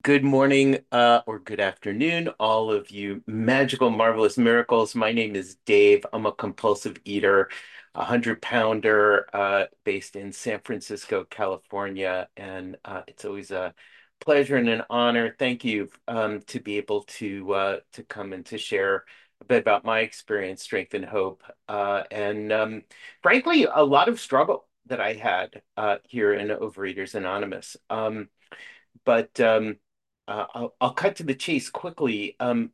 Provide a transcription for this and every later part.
Good morning, or good afternoon, all of you magical, marvelous miracles. My name is Dave. I'm a compulsive eater, a 100 pounder, based in San Francisco, California, and it's always a pleasure and an honor. Thank you, to be able to come and to share a bit about my experience, strength, and hope, and frankly, a lot of struggle that I had here in Overeaters Anonymous. But I'll cut to the chase quickly.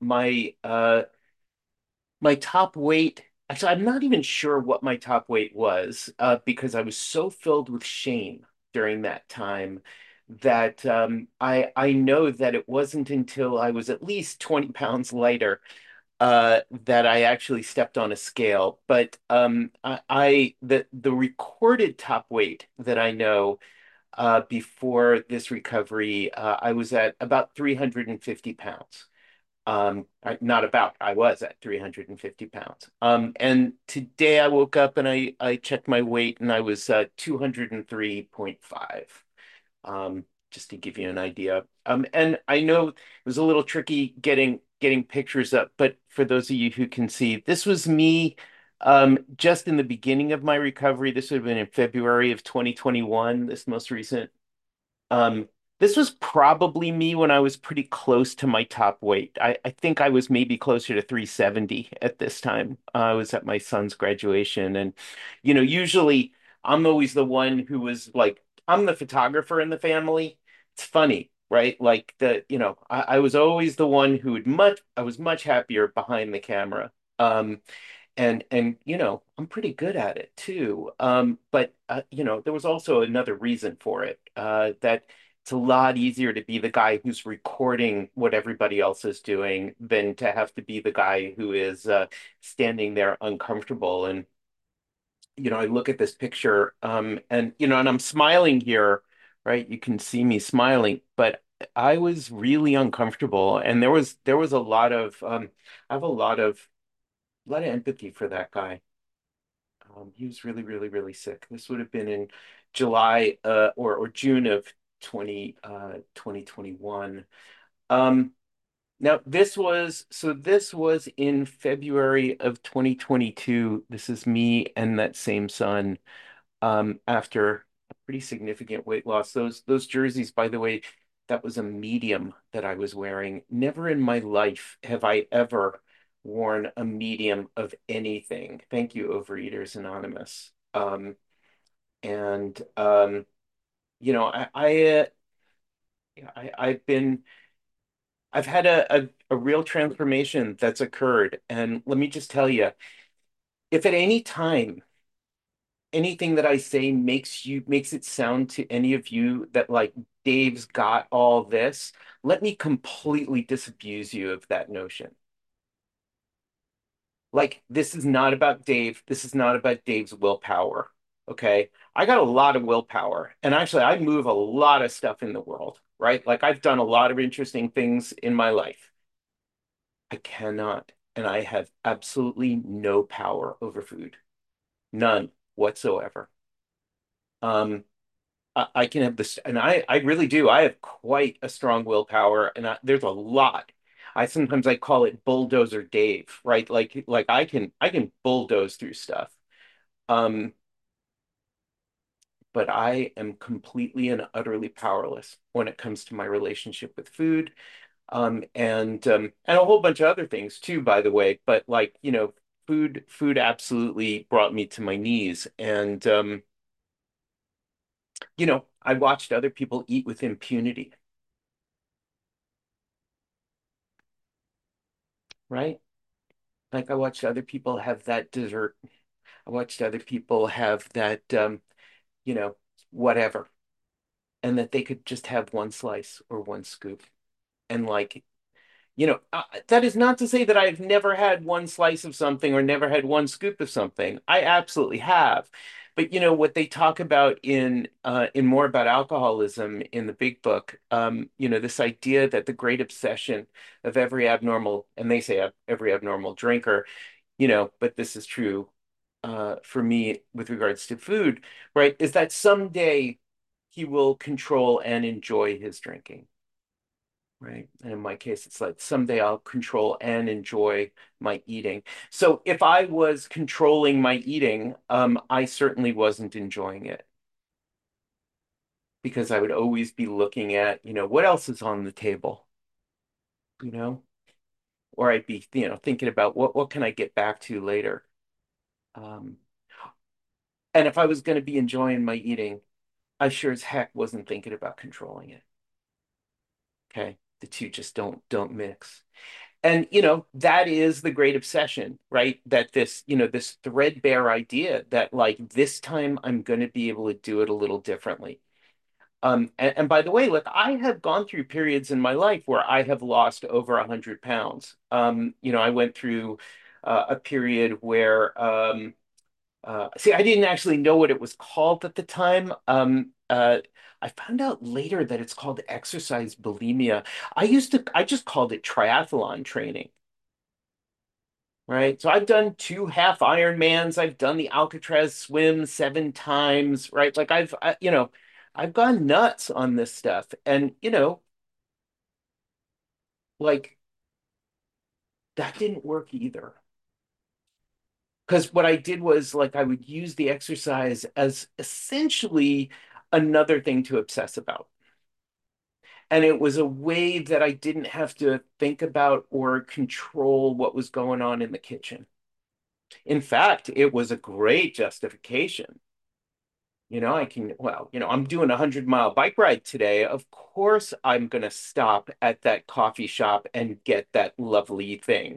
My top weight, actually, I'm not even sure what my top weight was, because I was so filled with shame during that time that I know that it wasn't until I was at least 20 pounds lighter that I actually stepped on a scale. But the recorded top weight that I know before this recovery, I was at about 350 pounds. Not about, I was at 350 pounds. And today I woke up and I checked my weight and I was 203.5, just to give you an idea. And I know it was a little tricky getting pictures up, but for those of you who can see, this was me just in the beginning of my recovery. This would have been in February of 2021, this most recent. Um, this was probably me when I was pretty close to my top weight. I think I was maybe closer to 370 at this time. I was at my son's graduation. And, usually I'm always the one who was like, I'm the photographer in the family. It's funny, right? Like I was always the one I was much happier behind the camera. And I'm pretty good at it too. But there was also another reason for it, that it's a lot easier to be the guy who's recording what everybody else is doing than to have to be the guy who is standing there uncomfortable. And I look at this picture, and I'm smiling here, right? You can see me smiling, but I was really uncomfortable, and there was a lot of I have a lot of empathy for that guy. He was really, really, really sick. This would have been in July, or June of 2021. Um, Now this was in February of 2022. This is me and that same son, after a pretty significant weight loss. Those jerseys, by the way, that was a medium that I was wearing. Never in my life have I ever worn a medium of anything. Thank you, Overeaters Anonymous. And I've had a real transformation that's occurred. And let me just tell you, if at any time anything that I say makes it sound to any of you that like Dave's got all this, let me completely disabuse you of that notion. Like, this is not about Dave. This is not about Dave's willpower. Okay. I got a lot of willpower. And actually, I move a lot of stuff in the world, right? Like, I've done a lot of interesting things in my life. I cannot, and I have absolutely no power over food. None whatsoever. Um, I can have this, and I really do. I have quite a strong willpower, and there's a lot. I call it bulldozer Dave, right? Like I can bulldoze through stuff. Um, but I am completely and utterly powerless when it comes to my relationship with food, and a whole bunch of other things too, by the way. But food absolutely brought me to my knees, and I watched other people eat with impunity, right? Like, I watched other people have that dessert. I watched other people have that, you know, whatever, and that they could just have one slice or one scoop. And that is not to say that I've never had one slice of something or never had one scoop of something. I absolutely have. But what they talk about in More About Alcoholism in the Big Book, this idea that the great obsession of every abnormal, and they say every abnormal drinker, but this is true for me with regards to food, right, is that someday he will control and enjoy his drinking. right? And in my case, it's like someday I'll control and enjoy my eating. So if I was controlling my eating, I certainly wasn't enjoying it because I would always be looking at, what else is on the table, you know? Or I'd be, thinking about what can I get back to later. Um, and if I was going to be enjoying my eating, I sure as heck wasn't thinking about controlling it. Okay. The two just don't mix. And that is the great obsession, right? That this threadbare idea that like this time I'm going to be able to do it a little differently. And by the way, look, I have gone through periods in my life where I have lost over 100 pounds. I went through a period where see, I didn't actually know what it was called at the time. I found out later that it's called exercise bulimia. I just called it triathlon training, right? So I've done two half Ironmans. I've done the Alcatraz swim 7 times, right? Like I've gone nuts on this stuff. And, like that didn't work either. Because what I did was like I would use the exercise as essentially another thing to obsess about. And it was a way that I didn't have to think about or control what was going on in the kitchen. In fact, it was a great justification. I'm doing a 100-mile bike ride today. Of course, I'm going to stop at that coffee shop and get that lovely thing.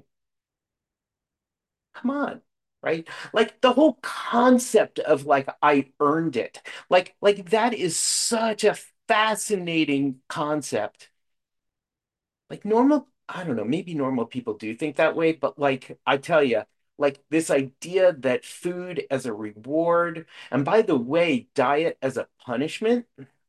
Come on, right? Like the whole concept of like I earned it. Like that is such a fascinating concept. Like I don't know, maybe normal people do think that way, but like I tell you, like this idea that food as a reward, and by the way, diet as a punishment,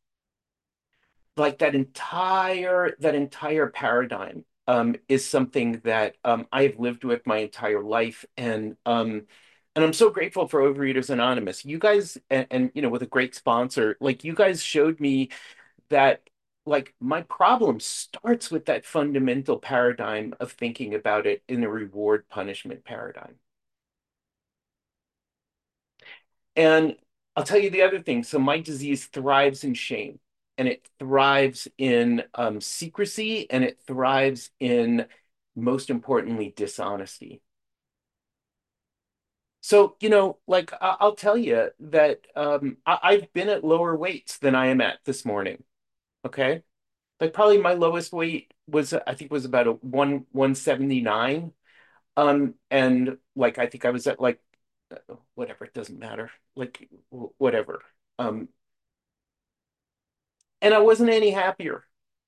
like that entire paradigm is something that I've lived with my entire life, and I'm so grateful for Overeaters Anonymous. You guys, and with a great sponsor, like you guys showed me that like my problem starts with that fundamental paradigm of thinking about it in a reward punishment paradigm. And I'll tell you the other thing. So my disease thrives in shame, and it thrives in secrecy, and it thrives in, most importantly, dishonesty. So, like I'll tell you that I've been at lower weights than I am at this morning. Okay. Like probably my lowest weight was I think was about a 179. And like I think I was at like whatever, it doesn't matter. Like whatever. Um, and I wasn't any happier.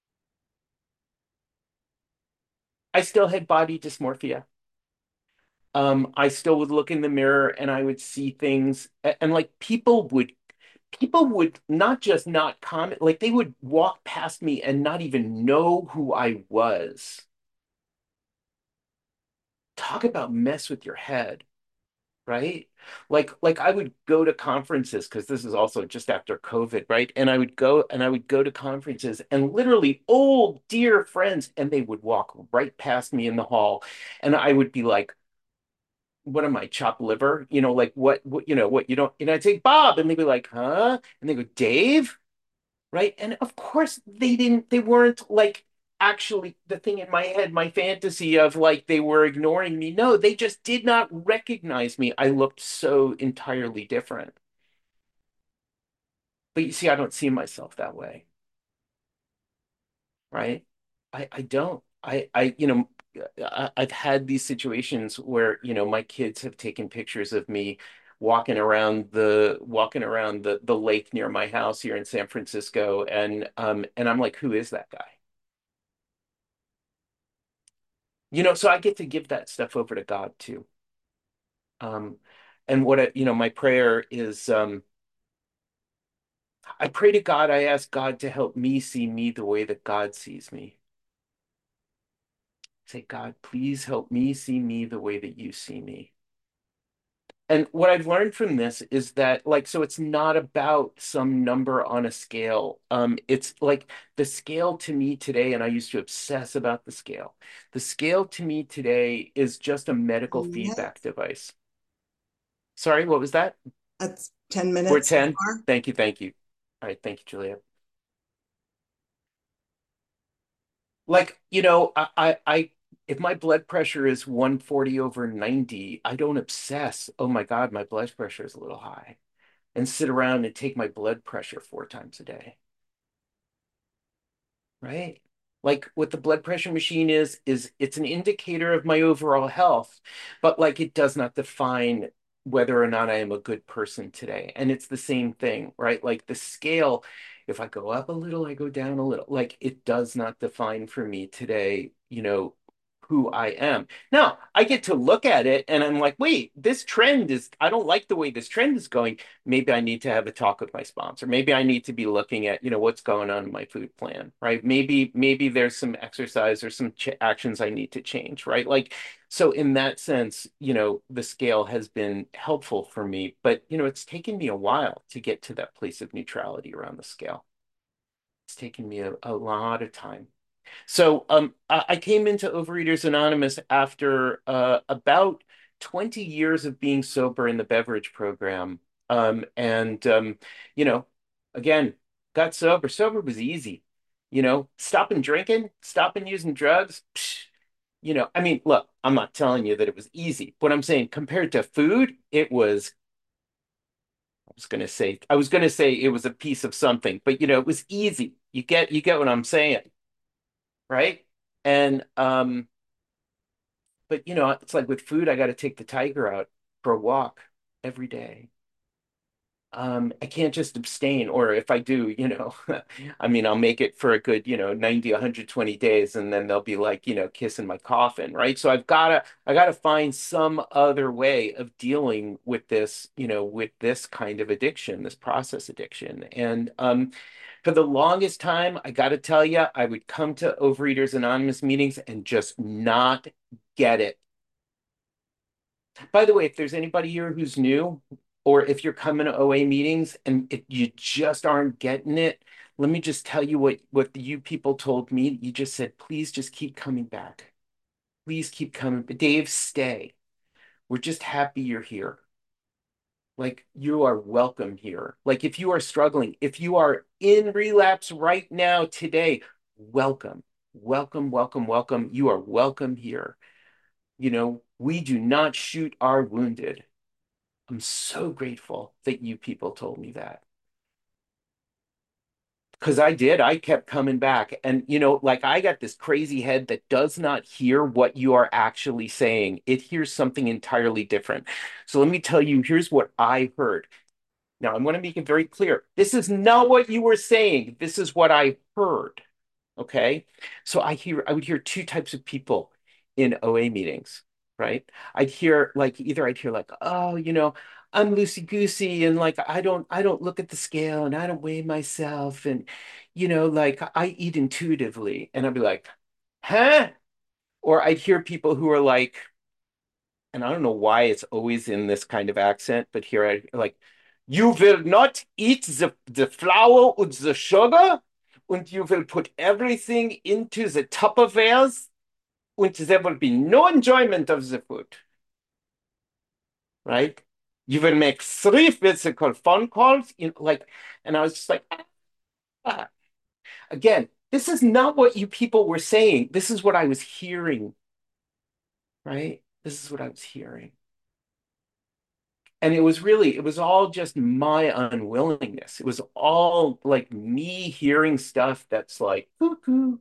I still had body dysmorphia. I still would look in the mirror and I would see things and like people would not just not comment, like they would walk past me and not even know who I was. Talk about mess with your head. Right? Like I would go to conferences because this is also just after COVID, right? And I would go to conferences and literally old dear friends, and they would walk right past me in the hall, and I would be like, "What am I, chopped liver? Like what what you don't?" And I'd say Bob, and they'd be like, "Huh?" And they go, "Dave." Right? And of course they weren't like actually the thing in my head, my fantasy of like they were ignoring me. No, they just did not recognize me. I looked so entirely different. But you see, I don't see myself that way, right? I don't. I've had these situations where, my kids have taken pictures of me walking around the lake near my house here in San Francisco, and I'm like, who is that guy? So I get to give that stuff over to God too. Um, and my prayer is, I pray to God, I ask God to help me see me the way that God sees me. Say, God, please help me see me the way that you see me. And what I've learned from this is that, like, so it's not about some number on a scale. It's like the scale to me today, and I used to obsess about the scale. The scale to me today is just a medical 10 feedback minutes. device. Sorry, what was that? That's 10 We're at minutes so 10? far. Thank you, thank you. All right, thank you, Julia. Like, if my blood pressure is 140 over 90, I don't obsess. Oh my God, my blood pressure is a little high, and sit around and take my blood pressure 4 times a day. Right? Like what the blood pressure machine is it's an indicator of my overall health, but like it does not define whether or not I am a good person today. And it's the same thing, right? Like the scale, if I go up a little, I go down a little. Like it does not define for me today, who I am. Now, I get to look at it and I'm like, wait, I don't like the way this trend is going. Maybe I need to have a talk with my sponsor. Maybe I need to be looking at, what's going on in my food plan, right? Maybe there's some exercise or some ch actions I need to change, right? Like, so in that sense, the scale has been helpful for me, but it's taken me a while to get to that place of neutrality around the scale. It's taken me a lot of time. So I came into Overeaters Anonymous after about 20 years of being sober in the beverage program. And, you know, again, got sober. Sober was easy. Stopping drinking, stopping using drugs. I mean, look, I'm not telling you that it was easy. What I'm saying, compared to food, I was gonna say it was a piece of something, but it was easy. You get what I'm saying, right? And but it's like with food, I got to take the tiger out for a walk every day. I can't just abstain, or if I do, I mean, I'll make it for a good, 90, 120 days, and then they'll be like, kissing my coffin, right? So I gotta find some other way of dealing with this, with this kind of addiction, this process addiction. And for the longest time, I got to tell you, I would come to Overeaters Anonymous meetings and just not get it. By the way, if there's anybody here who's new, or if you're coming to OA meetings and you just aren't getting it, let me just tell you what you people told me. You just said, please just keep coming back. Please keep coming. Dave, stay. We're just happy you're here. Like you are welcome here. Like if you are struggling, if you are in relapse right now today, welcome, welcome, welcome, welcome. You are welcome here. We do not shoot our wounded. I'm so grateful that you people told me that. Because I did. I kept coming back. And, like I got this crazy head that does not hear what you are actually saying. It hears something entirely different. So let me tell you, here's what I heard. Now, I want to make it very clear. This is not what you were saying. This is what I heard. Okay. So I would hear two types of people in OA meetings, right? I'd hear like, oh, I'm loosey goosey and like I don't look at the scale and I don't weigh myself and like I eat intuitively. And I'd be like, huh? Or I'd hear people who are like, and I don't know why it's always in this kind of accent, but here I like, you will not eat the flour and the sugar, and you will put everything into the Tupperwares, and there will be no enjoyment of the food, right? You will make three physical phone calls, and I was just like, ah. Again, this is not what you people were saying. This is what I was hearing, right? This is what I was hearing. And it was all just my unwillingness. It was all like me hearing stuff that's like cuckoo.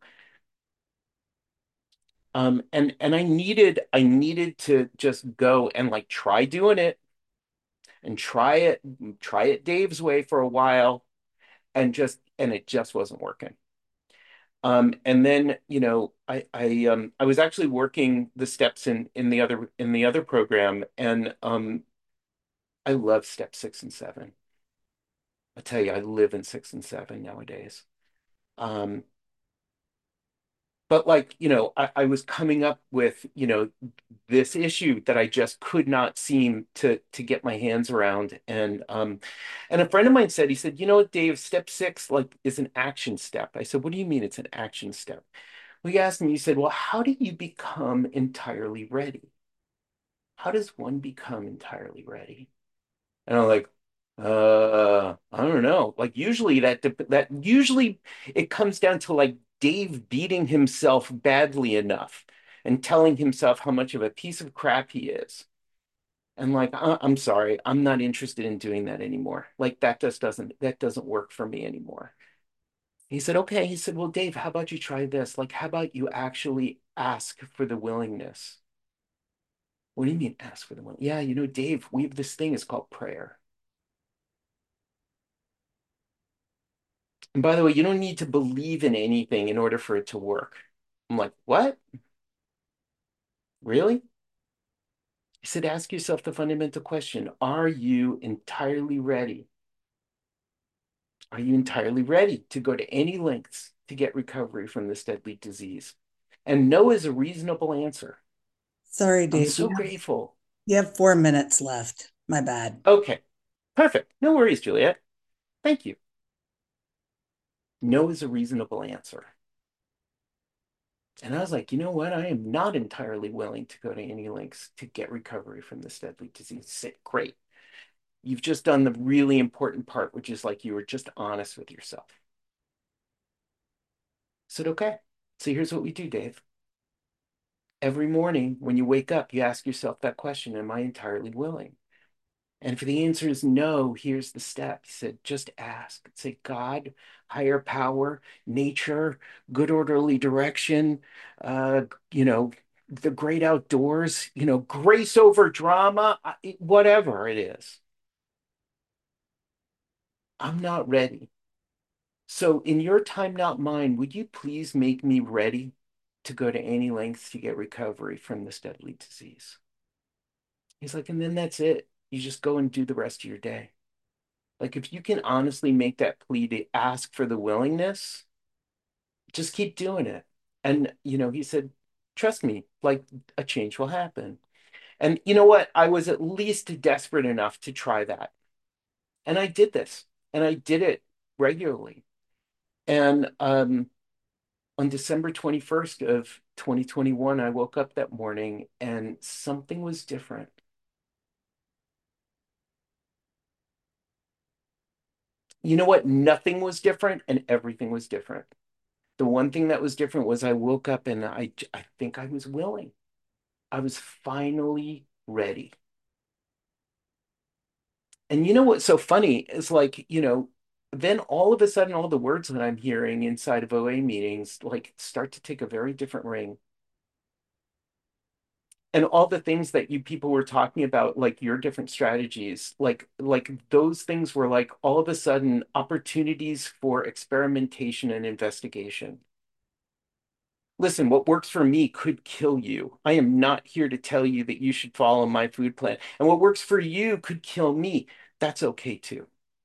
And I needed to just go and like try doing it and try it Dave's way for a while and it just wasn't working. And then, I was actually working the steps in the other program, and I love step 6 and 7. I tell you, I live in 6 and 7 nowadays. Um, But like, I was coming up with, this issue that I just could not seem to get my hands around. And a friend of mine said, he said, you know what, Dave, step six like is an action step. I said, what do you mean it's an action step? Well, he asked me, he said, well, how do you become entirely ready? How does one become entirely ready? And I'm like, I don't know. Like usually that usually it comes down to like Dave beating himself badly enough and telling himself how much of a piece of crap he is. And like, I'm sorry, I'm not interested in doing that anymore. Like that doesn't work for me anymore. He said, okay. He said, well, Dave, how about you try this? Like, how about you actually ask for the willingness? What do you mean ask for the willingness? Yeah, Dave, we have this thing, it's called prayer. And by the way, you don't need to believe in anything in order for it to work. I'm like, what? Really? He said, ask yourself the fundamental question. Are you entirely ready? Are you entirely ready to go to any lengths to get recovery from this deadly disease? And no is a reasonable answer. Sorry, I'm Dave. so grateful. You have 4 minutes left. My bad. Okay, perfect. No worries, Juliet. Thank you. No is a reasonable answer. And I was like, you know what? I am not entirely willing to go to any lengths to get recovery from this deadly disease. Say, great. You've just done the really important part, which is like you were just honest with yourself. I said, okay. So here's what we do, Dave. Every morning when you wake up, you ask yourself that question, am I entirely willing? And if the answer is no, here's the step. He said, just ask. Say, God, higher power, nature, good orderly direction, uh, you know, the great outdoors, grace over drama, whatever it is. I'm not ready. So, in your time, not mine, would you please make me ready to go to any lengths to get recovery from this deadly disease? He's like, and then that's it. You just go and do the rest of your day. Like, if you can honestly make that plea to ask for the willingness, just keep doing it. And, he said, trust me, like a change will happen. And you know what? I was at least desperate enough to try that. And I did this, and I did it regularly. And on December 21st of 2021, I woke up that morning and something was different. You know what? Nothing was different and everything was different. The one thing that was different was I woke up and I think I was willing. I was finally ready. And you know what's so funny is like, then all of a sudden all the words that I'm hearing inside of OA meetings like start to take a very different ring. And all the things that you people were talking about, like your different strategies, like those things were like all of a sudden opportunities for experimentation and investigation. Listen, what works for me could kill you. I am not here to tell you that you should follow my food plan. And what works for you could kill me. That's okay too.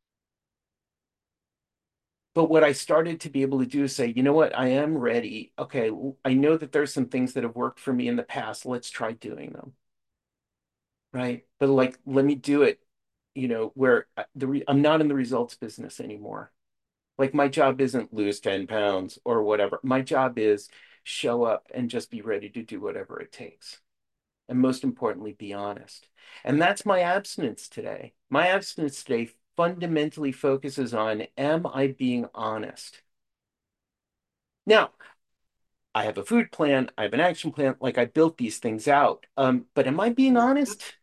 But what I started to be able to do is say, you know what? I am ready. Okay, I know that there's some things that have worked for me in the past. Let's try doing them. Right. But like, let me do it, where I'm not in the results business anymore. Like, my job isn't lose 10 pounds or whatever. My job is show up and just be ready to do whatever it takes. And most importantly, be honest. And that's my abstinence today. My abstinence today fundamentally focuses on, am I being honest? Now, I have a food plan, I have an action plan, like I built these things out. But am I being honest?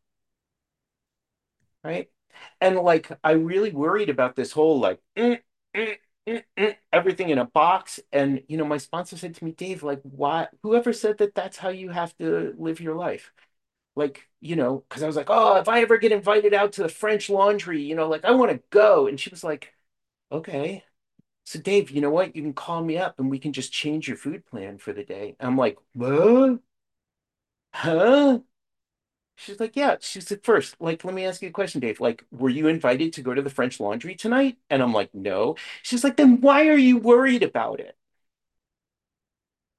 Right? And like I really worried about this whole like everything in a box. And my sponsor said to me, Dave, like, why? Whoever said that that's how you have to live your life? Like, because I was like, oh, if I ever get invited out to the French Laundry, like I want to go. And she was like, okay. So Dave, you know what? You can call me up and we can just change your food plan for the day. I'm like, what? Huh? She's like, yeah. She's like, first, like, let me ask you a question, Dave. Like, were you invited to go to the French Laundry tonight? And I'm like, no. She's like, then why are you worried about it?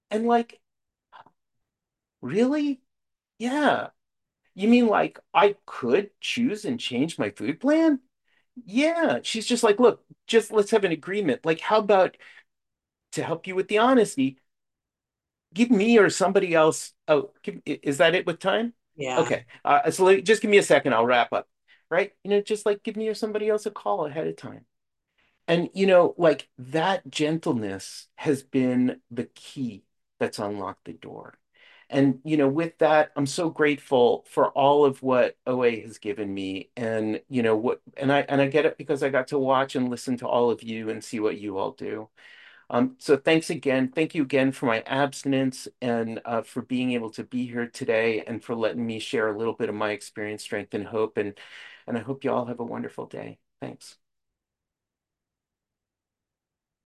And like, really? Yeah. You mean like I could choose and change my food plan? Yeah. She's just like, look, just let's have an agreement. Like, how about to help you with the honesty, give me or somebody else. Oh, is that it with time? Yeah. Okay. Just give me a second. I'll wrap up. Right? Just like give me or somebody else a call ahead of time. And, like that gentleness has been the key that's unlocked the door. And, with that, I'm so grateful for all of what OA has given me. And, and I get it because I got to watch and listen to all of you and see what you all do. So thanks again. Thank you again for my abstinence and for being able to be here today and for letting me share a little bit of my experience, strength, and hope. And I hope you all have a wonderful day. Thanks.